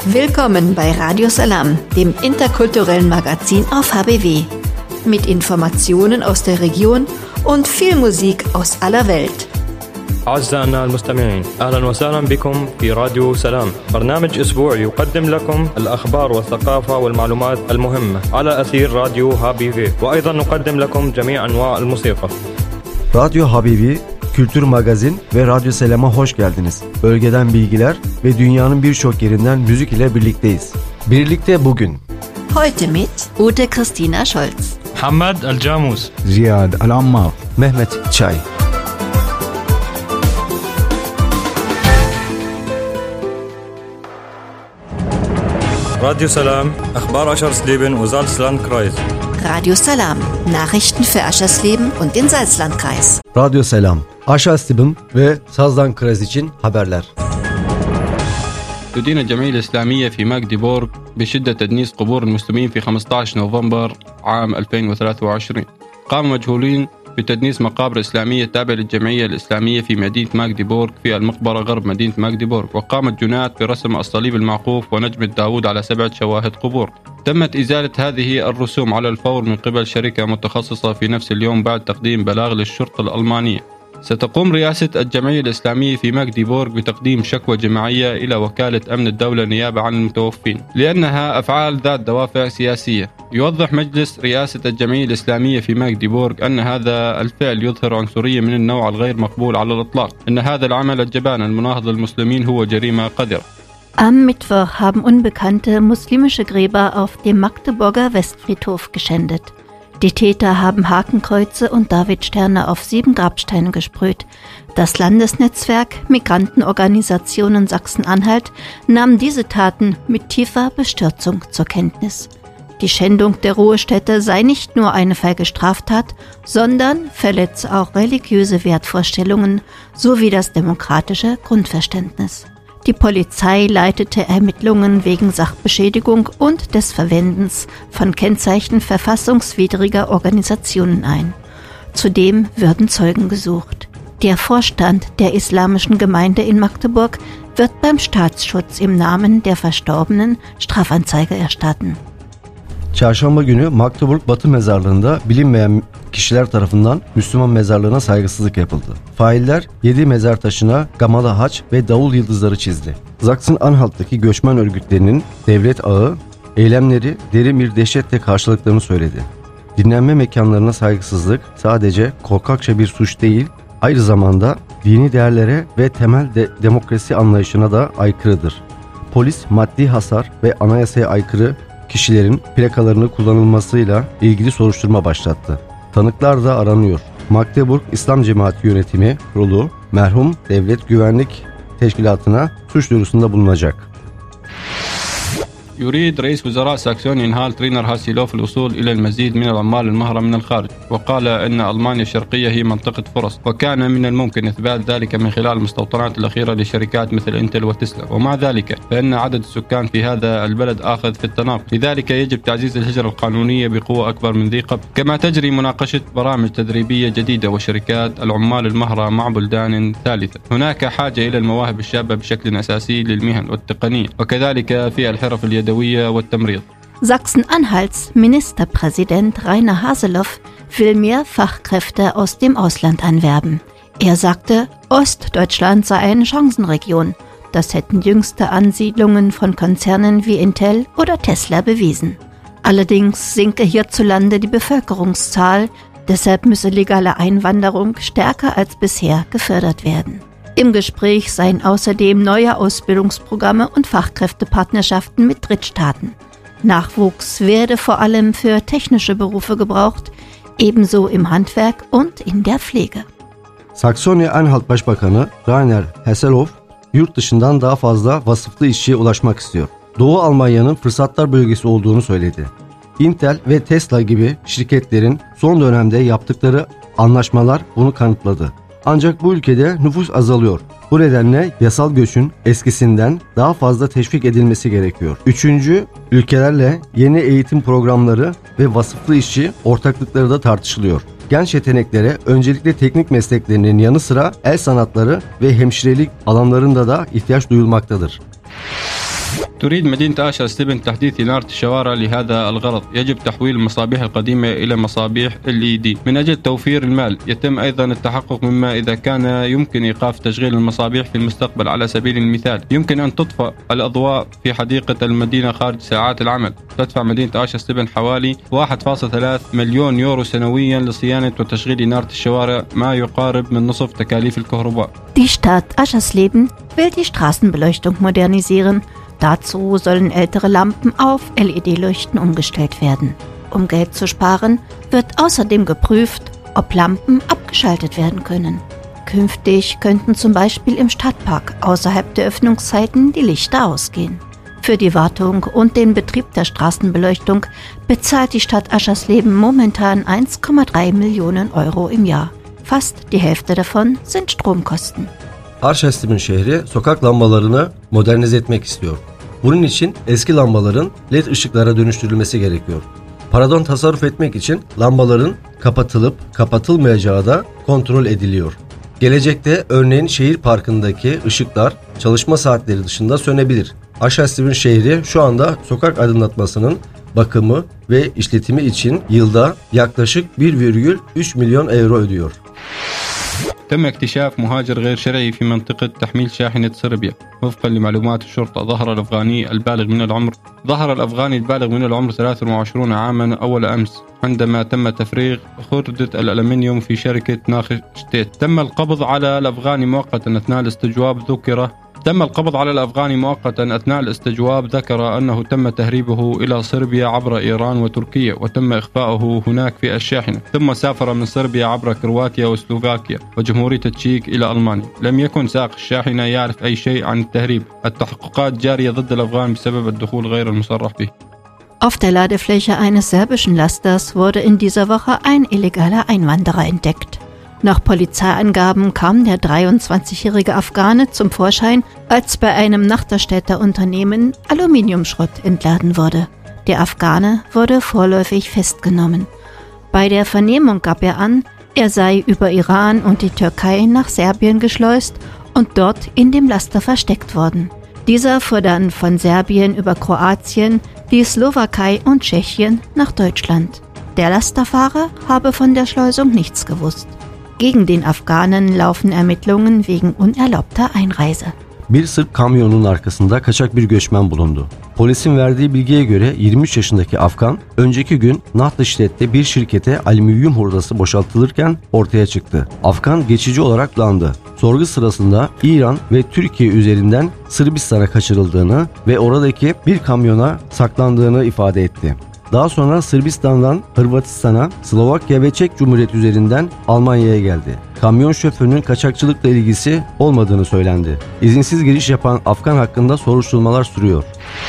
Willkommen bei Radio Salam, dem interkulturellen Magazin auf HBW. Mit Informationen aus der Region und viel Musik aus aller Welt. أعزائنا المستمعين، أهلا وسهلا بكم في راديو سلام، برنامج أسبوعي يقدم لكم الأخبار والثقافة والمعلومات المهمة على أثير راديو HBW، وأيضا نقدم لكم جميع أنواع الموسيقى. Radyo HBW, Kültür Magazin ve Radyo Selam'a hoş geldiniz. Bölgeden bilgiler ve dünyanın birçok yerinden müzik ile birlikteyiz. Birlikte bugün Heute mit Ute Christina Scholz, Hamad Al-Jamus, Ziyad Al-Ammar, Mehmet Çay. راديو سلام، أخبار أشرسليبن وزالسلاندكرايز. Radio Salam, Nachrichten für Aschersleben und den Salzlandkreis. Radyo Selam, Aşasleben ve Sazlankreis için haberler. تدين الجمعية الإسلامية في ماغديبورغ بشدة تدنيس قبور المسلمين في 15 نوفمبر عام 2023. قام مجهولين بتدنيس مقابر إسلامية تابعة للجمعية الإسلامية في مدينة ماغديبورغ في المقبرة غرب مدينة ماغديبورغ، وقامت جنات برسم الصليب المعقوف ونجم داود على 7 شواهد قبور. تمت إزالة هذه الرسوم على الفور من قبل شركة متخصصة في نفس اليوم بعد تقديم بلاغ للشرطة الألمانية. ستقوم رئاسة الجمعية الإسلامية في ماغديبورغ بتقديم شكوى جماعية إلى وكالة أمن الدولة نيابة عن المتوفين لأنها أفعال ذات دوافع سياسية. يوضح مجلس رئاسة الجمعية الإسلامية في ماغديبورغ أن هذا الفعل يظهر عنصرية من النوع الغير مقبول على الإطلاق. أن هذا العمل الجبان المناهض للمسلمين هو جريمة قذرة. Am Mittwoch haben unbekannte muslimische Gräber auf dem Magdeburger Westfriedhof geschändet. Die Täter haben Hakenkreuze und Davidsterne auf 7 Grabsteine gesprüht. Das Landesnetzwerk Migrantenorganisationen Sachsen-Anhalt nahm diese Taten mit tiefer Bestürzung zur Kenntnis. Die Schändung der Ruhestätte sei nicht nur eine feige Straftat, sondern verletze auch religiöse Wertvorstellungen sowie das demokratische Grundverständnis. Die Polizei leitete Ermittlungen wegen Sachbeschädigung und des Verwendens von Kennzeichen verfassungswidriger Organisationen ein. Zudem würden Zeugen gesucht. Der Vorstand der islamischen Gemeinde in Magdeburg wird beim Staatsschutz im Namen der Verstorbenen Strafanzeige erstatten. Çarşamba günü Magdeburg Batı Mezarlığı'nda bilinmeyen kişiler tarafından Müslüman mezarlığına saygısızlık yapıldı. Failler 7 mezar taşına gamalı haç ve davul yıldızları çizdi. Sachsen-Anhalt'taki göçmen örgütlerinin devlet ağı eylemleri derin bir dehşetle karşıladıklarını söyledi. Dinlenme mekanlarına saygısızlık sadece korkakça bir suç değil, aynı zamanda dini değerlere ve temel demokrasi anlayışına da aykırıdır. Polis maddi hasar ve anayasaya aykırı kişilerin plakalarını kullanılmasıyla ilgili soruşturma başlattı. Tanıklar da aranıyor. Magdeburg İslam Cemaati Yönetimi Kurulu merhum Devlet Güvenlik Teşkilatı'na suç duyurusunda bulunacak. يريد رئيس وزراء ساكسونيا إنهال ترينر هاسيلوف الوصول إلى المزيد من العمال المهرة من الخارج، وقال أن ألمانيا الشرقية هي منطقة فرص، وكان من الممكن إثبات ذلك من خلال المستوطنات الأخيرة لشركات مثل إنتل وتسلا، ومع ذلك فإن عدد السكان في هذا البلد آخذ في التناقص، لذلك يجب تعزيز الهجرة القانونية بقوة أكبر من ذي قبل، كما تجري مناقشة برامج تدريبية جديدة وشركات العمال المهرة مع بلدان ثالثة. هناك حاجة إلى المواهب الشابة بشكل أساسي للمهن والتقنية، وكذلك في الحرف اليدوية والتمريض. Sachsen-Anhalts Ministerpräsident Rainer Haseloff will mehr Fachkräfte aus dem Ausland anwerben. Er sagte, Ostdeutschland sei eine Chancenregion. Das hätten jüngste Ansiedlungen von Konzernen wie Intel oder Tesla bewiesen. Allerdings sinke hierzulande die Bevölkerungszahl, deshalb müsse legale Einwanderung stärker als bisher gefördert werden. Im Gespräch seien außerdem neue Ausbildungsprogramme und Fachkräftepartnerschaften mit Drittstaaten. Nachwuchs werde vor allem für technische Berufe gebraucht, ebenso im Handwerk und in der Pflege. Saksony-Anhalt Başbakanı Rainer Haseloff, yurt dışından daha fazla vasıflı işçiye ulaşmak istiyor. Doğu Almanya'nın fırsatlar bölgesi olduğunu söyledi. Intel ve Tesla gibi şirketlerin son dönemde yaptıkları anlaşmalar bunu kanıtladı. Ancak bu ülkede nüfus azalıyor. Bu nedenle yasal göçün eskisinden daha fazla teşvik edilmesi gerekiyor. 3. ülkelerle yeni eğitim programları ve vasıflı işçi ortaklıkları da tartışılıyor. Genç yeteneklere öncelikle teknik mesleklerinin yanı sıra el sanatları ve hemşirelik alanlarında da ihtiyaç duyulmaktadır. تريد مدينة آشا سليبن تحديث إنارة الشوارع لهذا الغرض. يجب تحويل المصابيح القديمة إلى مصابيح LED من أجل توفير المال. يتم أيضا التحقق مما إذا كان يمكن إيقاف تشغيل المصابيح في المستقبل. على سبيل المثال يمكن أن تطفأ الأضواء في حديقة المدينة خارج ساعات العمل. تدفع مدينة آشا سليبن حوالي 1.3 مليون يورو سنويا لصيانة وتشغيل إنارة الشوارع، ما يقارب من نصف تكاليف الكهرباء. Die Stadt Aschersleben will die Straßenbeleuchtung modernisieren. Dazu sollen ältere Lampen auf LED-Leuchten umgestellt werden. Um Geld zu sparen, wird außerdem geprüft, ob Lampen abgeschaltet werden können. Künftig könnten zum Beispiel im Stadtpark außerhalb der Öffnungszeiten die Lichter ausgehen. Für die Wartung und den Betrieb der Straßenbeleuchtung bezahlt die Stadt Aschersleben momentan 1,3 Millionen Euro im Jahr. Fast die Hälfte davon sind Stromkosten. Aschersleben şehri sokak lambalarını modernize etmek istiyor. Bunun için eski lambaların LED ışıklara dönüştürülmesi gerekiyor. Paradan tasarruf etmek için lambaların kapatılıp kapatılmayacağı da kontrol ediliyor. Gelecekte örneğin şehir parkındaki ışıklar çalışma saatleri dışında sönebilir. Aschersleben şehri şu anda sokak aydınlatmasının bakımı ve işletimi için yılda yaklaşık 1,3 milyon euro ödüyor. تم اكتشاف مهاجر غير شرعي في منطقة تحميل شاحنة صربيا. وفقا لمعلومات الشرطة ظهر الأفغاني البالغ من العمر 23 عاما أول أمس عندما تم تفريغ خردة الألمنيوم في شركة ناخشتيت. تم القبض على الأفغاني مؤقتا أثناء الاستجواب ذكر أنه تم تهريبه إلى صربيا عبر إيران وتركيا، وتم إخفاؤه هناك في الشاحنة، ثم سافر من صربيا عبر كرواتيا وسلوفاكيا وجمهورية التشيك إلى ألمانيا. لم يكن سائق الشاحنة يعرف أي شيء عن التهريب. التحققات جارية ضد الأفغان بسبب الدخول غير المصرح به. Auf der Ladefläche eines serbischen Lasters wurde in dieser Woche ein illegaler Einwanderer entdeckt. Nach Polizeiangaben kam der 23-jährige Afghane zum Vorschein, als bei einem Nachterstädter Unternehmen Aluminiumschrott entladen wurde. Der Afghane wurde vorläufig festgenommen. Bei der Vernehmung gab er an, er sei über Iran und die Türkei nach Serbien geschleust und dort in dem Laster versteckt worden. Dieser fuhr dann von Serbien über Kroatien, die Slowakei und Tschechien nach Deutschland. Der Lasterfahrer habe von der Schleusung nichts gewusst. Gegen den Afghanen laufen Ermittlungen wegen unerlaubter Einreise. Bir Sırp kamyonunun arkasında kaçak bir göçmen bulundu. Polisin verdiği bilgiye göre 23 yaşındaki Afgan, önceki gün Nahtıştet'te bir şirkete alüminyum hurdası boşaltılırken ortaya çıktı. Afgan geçici olarak tutuklandı. Sorgu sırasında İran ve Türkiye üzerinden Sırbistan'a kaçırıldığını ve oradaki bir kamyona saklandığını ifade etti. Daha sonra Sırbistan'dan Hırvatistan'a, Slovakya ve Çek Cumhuriyeti üzerinden Almanya'ya geldi. Kamyon şoförünün kaçakçılıkla ilgisi olmadığını söylendi. İzinsiz giriş yapan Afgan hakkında soruşturmalar sürüyor.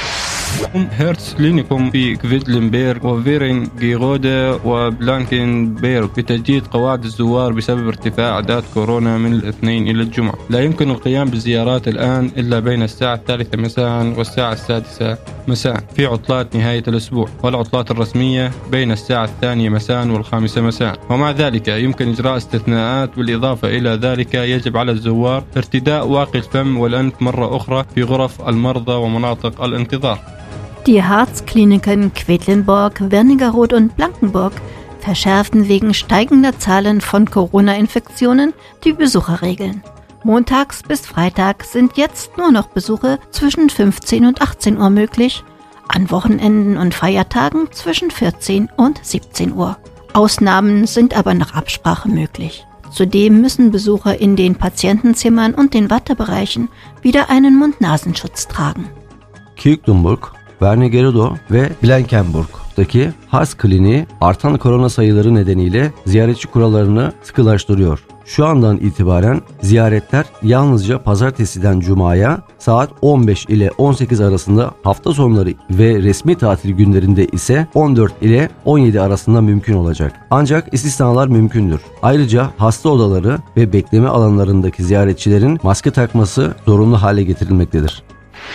هيرتسلينيكم في كفيدلنبيرغ وفيرنغيغودا وبلانكنبيرغ بتجديد قواعد الزوار بسبب ارتفاع أعداد كورونا من الاثنين إلى الجمعة. لا يمكن القيام بالزيارات الآن إلا بين الساعة 3 مساء والساعة 6 مساء في عطلات نهاية الأسبوع، والعطلات الرسمية بين الساعة 2 مساء و5 مساء. ومع ذلك يمكن إجراء استثناءات. بالإضافة إلى ذلك يجب على الزوار ارتداء واقي الفم والأنف مرة أخرى في غرف المرضى ومناطق الانتظار. Die Harzkliniken Quedlinburg, Wernigerode und Blankenburg verschärften wegen steigender Zahlen von Corona-Infektionen die Besucherregeln. Montags bis Freitag sind jetzt nur noch Besuche zwischen 15 und 18 Uhr möglich, an Wochenenden und Feiertagen zwischen 14 und 17 Uhr. Ausnahmen sind aber nach Absprache möglich. Zudem müssen Besucher in den Patientenzimmern und den Wartebereichen wieder einen Mund-Nasenschutz tragen. Quedlinburg, Wernigerode ve Blankenburg'daki Harz Kliniği artan korona sayıları nedeniyle ziyaretçi kurallarını sıkılaştırıyor. Şu andan itibaren ziyaretler yalnızca pazartesiden cumaya saat 15 ile 18 arasında, hafta sonları ve resmi tatil günlerinde ise 14 ile 17 arasında mümkün olacak. Ancak istisnalar mümkündür. Ayrıca hasta odaları ve bekleme alanlarındaki ziyaretçilerin maske takması zorunlu hale getirilmektedir.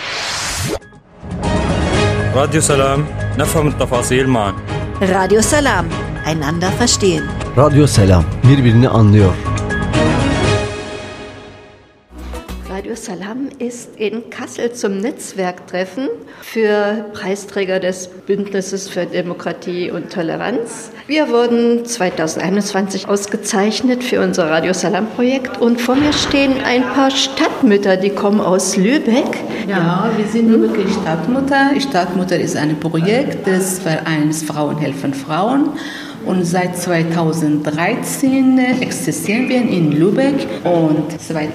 راديو سلام نفهم التفاصيل معا. Radio Salam. Einander verstehen. Radyo Selam. Birbirini anlıyor. Radio Salam ist in Kassel zum Netzwerktreffen für Preisträger des Bündnisses für Demokratie und Toleranz. Wir wurden 2021 ausgezeichnet für unser Radio Salam Projekt und vor mir stehen ein paar Stadtmütter, die kommen aus Lübeck. Ja, wir sind Lübecker Stadtmutter. Stadtmutter ist ein Projekt des Vereins Frauen helfen Frauen. Und seit 2013 existieren wir in Lübeck und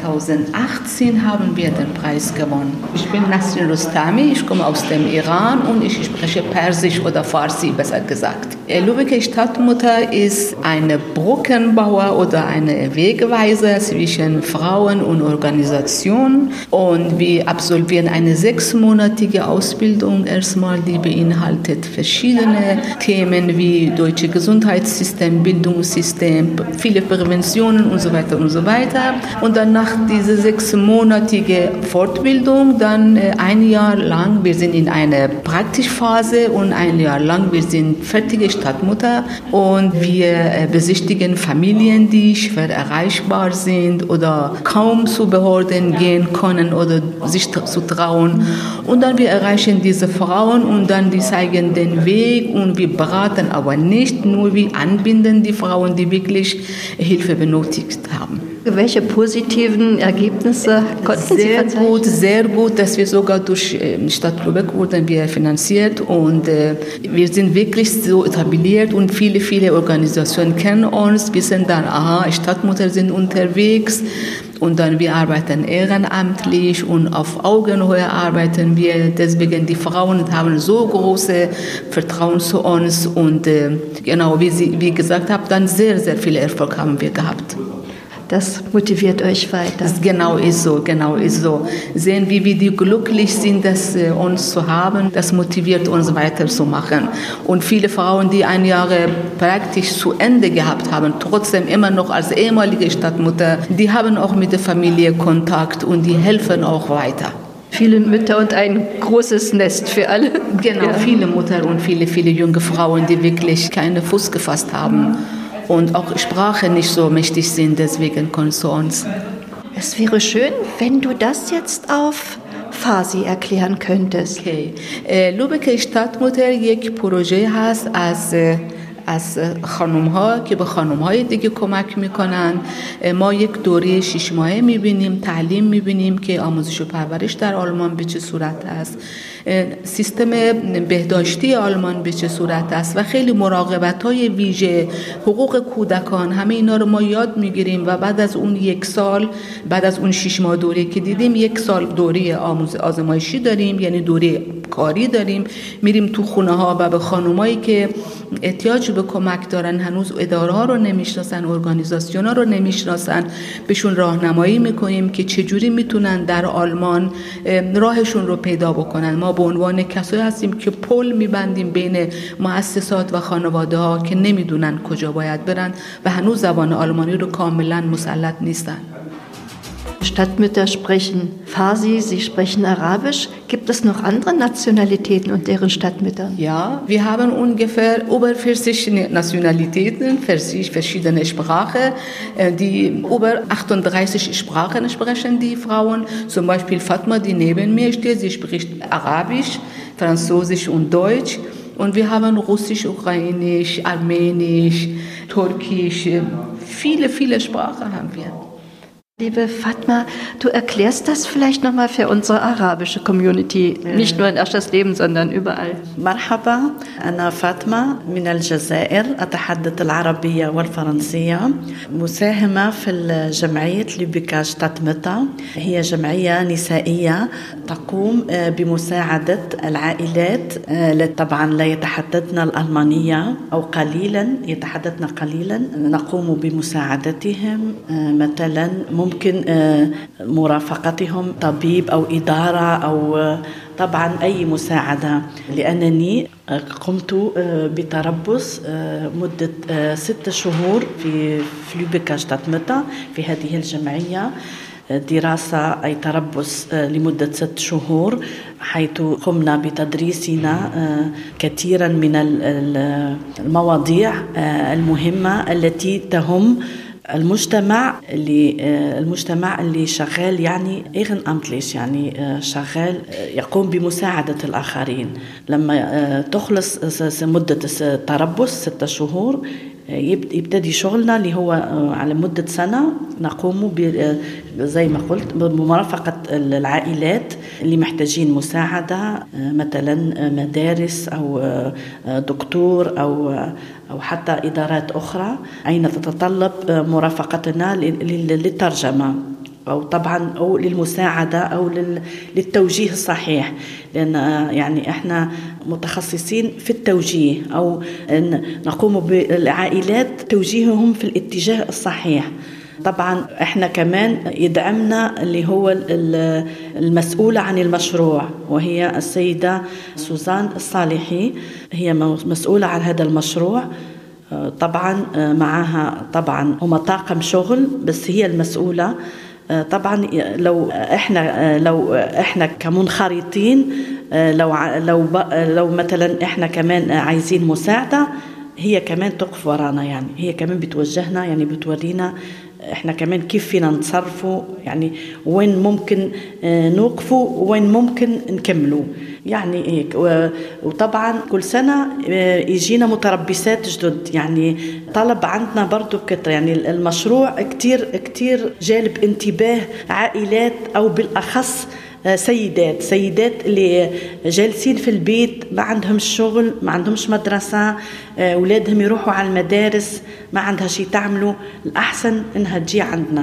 2018 haben wir den Preis gewonnen. Ich bin Nasrin Rostami, ich komme aus dem Iran und ich spreche Persisch oder Farsi, besser gesagt. Lübecker Stadtmutter ist eine Brückenbauer oder eine Wegweiser zwischen Frauen und Organisationen und wir absolvieren eine 6-monatige Ausbildung erstmal, die beinhaltet verschiedene Themen wie deutsche Gesundheitssystem, Bildungssystem, viele Präventionen und so weiter und so weiter. Und dann nach dieser 6-monatige Fortbildung, dann ein Jahr lang, wir sind in einer Praktikphase und ein Jahr lang, wir sind fertige Stadtmutter und wir besichtigen Familien, die schwer erreichbar sind oder kaum zu Behörden gehen können oder sich zu trauen. Und dann wir erreichen diese Frauen und dann die zeigen den Weg und wir beraten aber nicht nur, wir anbinden die Frauen, die wirklich Hilfe benötigt haben. Welche positiven Ergebnisse konnten Sie verzeichnen? Sehr gut, dass wir sogar durch Stadt Lübeck wurden wir finanziert und wir sind wirklich so etabliert und viele Organisationen kennen uns, wissen dann, aha, Stadtmutter sind unterwegs und dann wir arbeiten ehrenamtlich und auf Augenhöhe arbeiten wir, deswegen die Frauen haben so große Vertrauen zu uns und genau, wie gesagt habe, dann sehr viel Erfolg haben wir gehabt. Das motiviert euch weiter. Das genau ist so. Sehen, wie wir die glücklich sind, das uns zu haben, das motiviert uns weiterzumachen. Und viele Frauen, die ein Jahr praktisch zu Ende gehabt haben, trotzdem immer noch als ehemalige Stadtmutter, die haben auch mit der Familie Kontakt und die helfen auch weiter. Viele Mütter und ein großes Nest für alle. Genau, ja. Viele Mütter und viele junge Frauen, die wirklich keinen Fuß gefasst haben. Und auch Sprache nicht so mächtig sind, deswegen kommen zu uns. Es wäre schön, wenn du das jetzt auf Farsi erklären könntest. Okay. لوبک stadtmutter یک پروژه هست از خانم‌ها که به خانم‌های دیگه کمک میکنن. ما یک دوره 6 ماهه میبینیم، تعلیم میبینیم که آموزش و پرورش در آلمان به چه صورت است، سیستم بهداشتی آلمان به چه صورت است و خیلی مراقبت‌های ویژه، حقوق کودکان، همه اینا رو ما یاد میگیریم و بعد از اون 1 سال، بعد از اون 6 ماه دوره که دیدیم، 1 سال دوره آزمایشی داریم، یعنی دوره کاری داریم، میریم تو خونه ها و به خانمایی که احتیاج به کمک دارن، هنوز اداره ها رو نمیشناسن، ارگانیزاسیون ها رو نمیشناسن، بهشون راهنمایی میکنیم که چجوری میتونن در آلمان راهشون رو پیدا بکنن. ما به عنوان کسایی هستیم که پل میبندیم بین مؤسسات و خانواده ها که نمیدونن کجا باید برن و هنوز زبان آلمانی رو کاملا مسلط نیستن. Stadtmütter sprechen Farsi, sie sprechen Arabisch. Gibt es noch andere Nationalitäten und deren Stadtmütter? Ja, wir haben ungefähr über 40 Nationalitäten, verschiedene Sprachen. Die über 38 Sprachen sprechen die Frauen. Zum Beispiel Fatma, die neben mir steht, sie spricht Arabisch, Französisch und Deutsch. Und wir haben Russisch, Ukrainisch, Armenisch, Türkisch, viele Sprachen haben wir. Liebe Fatma, du erklärst das vielleicht nochmal für unsere arabische Community, nicht nur in Aschersleben, sondern überall. مرحبا، أنا فاطمة من الجزائر، أتحدث العربية والفرنسية، مساهمة في الجمعية لوبيكا شتاتمتا. هي جمعية نسائية تقوم بمساعدة العائلات، طبعا لا يتحدثن الألمانية أو قليلا يتحدثن قليلا، نقوم بمساعدتهم، مثلا ممكن مرافقتهم طبيب أو إدارة أو طبعا أي مساعدة، لأنني قمت بتربص مدة 6 شهور في لوبيكا شتاتمتا في هذه الجمعية، دراسة أي تربص لمدة 6 شهور، حيث قمنا بتدريسنا كثيرا من المواضيع المهمة التي تهم المجتمع اللي شغال يعني ehrenamtlich يعني شغال يقوم بمساعدة الآخرين. لما تخلص مدة التربص 6 شهور يبتدي شغلنا اللي هو على مدة سنة نقوم زي ما قلت بمرافقة العائلات اللي محتاجين مساعدة، مثلا مدارس أو دكتور أو حتى إدارات أخرى أين تتطلب مرافقتنا للترجمة أو طبعا أو للمساعدة أو للتوجيه الصحيح، لأن يعني إحنا متخصصين في التوجيه أو نقوم بالعائلات توجيههم في الاتجاه الصحيح. طبعا إحنا كمان يدعمنا اللي هو المسؤولة عن المشروع وهي السيدة سوزان الصالحي، هي مسؤولة عن هذا المشروع. طبعا معها طبعا هم طاقم شغل بس هي المسؤولة. طبعا لو احنا كمنخرطين لو مثلا احنا كمان عايزين مساعدة هي كمان تقف ورانا، يعني هي كمان بتوجهنا، يعني بتورينا احنا كمان كيف فينا نتصرفوا، يعني وين ممكن نوقفوا وين ممكن نكملوا يعني هيك. وطبعا كل سنة يجينا متربصات جدد، يعني طلب عندنا برضو بكتر، يعني المشروع كتير جالب انتباه عائلات أو بالأخص سيدات اللي جالسين في البيت ما عندهمش شغل، ما عندهمش مدرسة، أولادهم يروحوا على المدارس ما عندها شيء تعملوا. الأحسن إنها تجي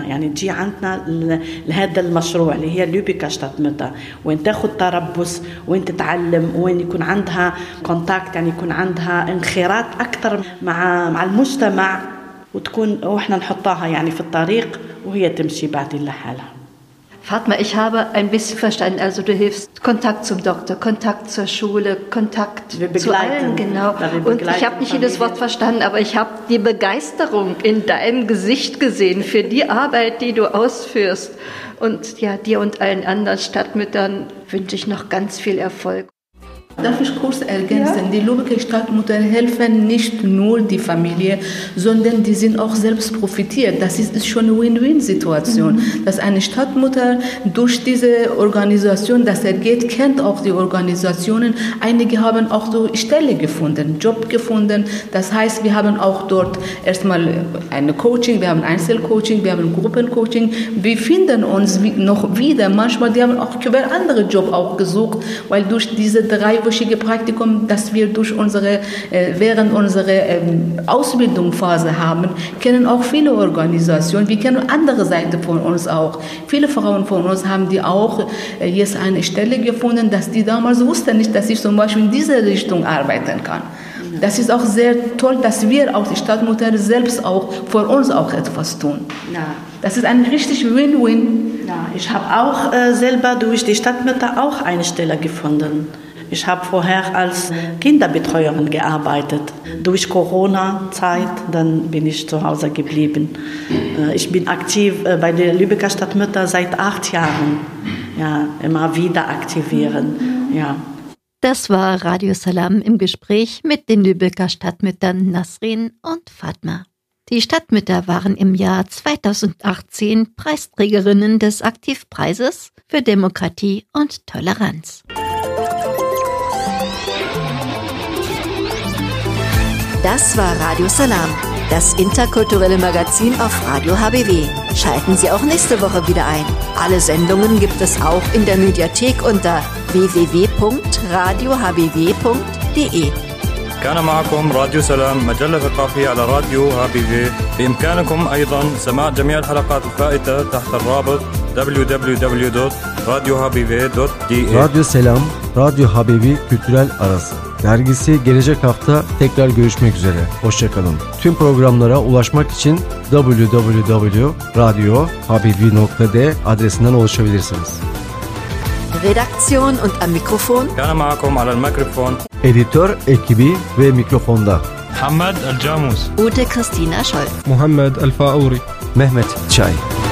عندنا لهذا المشروع اللي هي لوبيكا شتاتمتا، وين تاخد تربص، وين تتعلم، وين يكون عندها كونتاكت، يعني يكون عندها انخراط أكثر مع المجتمع، وإحنا نحطها يعني في الطريق وهي تمشي بعدين لحالها. Fatma, ich habe ein bisschen verstanden, also du hilfst Kontakt zum Doktor, Kontakt zur Schule, Kontakt zu allen, genau. Und ich habe nicht jedes Wort verstanden, aber ich habe die Begeisterung in deinem Gesicht gesehen für die Arbeit, die du ausführst. Und ja, dir und allen anderen Stadtmüttern wünsche ich noch ganz viel Erfolg. Darf ich kurz ergänzen? Ja. Die Lübecker Stadtmutter helfen nicht nur die Familie, sondern die sind auch selbst profitiert. Das ist schon eine Win-Win-Situation. Dass eine Stadtmutter durch diese Organisation, dass er geht, kennt auch die Organisationen. Einige haben auch so Stelle gefunden, Job gefunden. Das heißt, wir haben auch dort erstmal eine Coaching, wir haben Einzelcoaching, wir haben Gruppencoaching. Wir finden uns noch wieder. Manchmal, die haben auch über andere Job auch gesucht, weil durch diese 3-wöchige Praktikum, das wir während unserer Ausbildungsphase haben, kennen auch viele Organisationen. Wir kennen andere Seiten von uns auch. Viele Frauen von uns haben die auch jetzt eine Stelle gefunden, dass die damals wussten nicht, dass ich zum Beispiel in diese Richtung arbeiten kann. Das ist auch sehr toll, dass wir auch die Stadtmutter selbst auch für uns auch etwas tun. Ja. Das ist ein richtig Win-Win. Ja, ich habe auch selber durch die Stadtmutter auch eine Stelle gefunden. Ich habe vorher als Kinderbetreuerin gearbeitet. Durch Corona-Zeit, dann bin ich zu Hause geblieben. Ich bin aktiv bei der Lübecker Stadtmutter seit 8 Jahren. Ja, immer wieder aktivieren. Ja. Das war Radio Salam im Gespräch mit den Lübecker Stadtmüttern Nasrin und Fatma. Die Stadtmütter waren im Jahr 2018 Preisträgerinnen des Aktivpreises für Demokratie und Toleranz. Das war Radio Salam, das interkulturelle Magazin auf Radio HBW. Schalten Sie auch nächste Woche wieder ein. Alle Sendungen gibt es auch in der Mediathek unter www.radiohbw.de. كان معكم راديو سلام مجلة ثقافية على راديو HBW. بإمكانكم أيضا سماع جميع الحلقات الفائتة تحت الرابط www.radiohbw.de. Radyo Selam, Radyo HBW Kültürel Arası. Dergisi gelecek hafta tekrar görüşmek üzere. Hoşçakalın. Tüm programlara ulaşmak için www.radiohbw.de adresinden ulaşabilirsiniz. Redaktion und am Mikrofon كان معكم على الميكروفون Editör ekibi ve mikrofonda محمد الجاموس Ute Christina Scholl, Muhammed Al-Faouri, Mehmet Çay.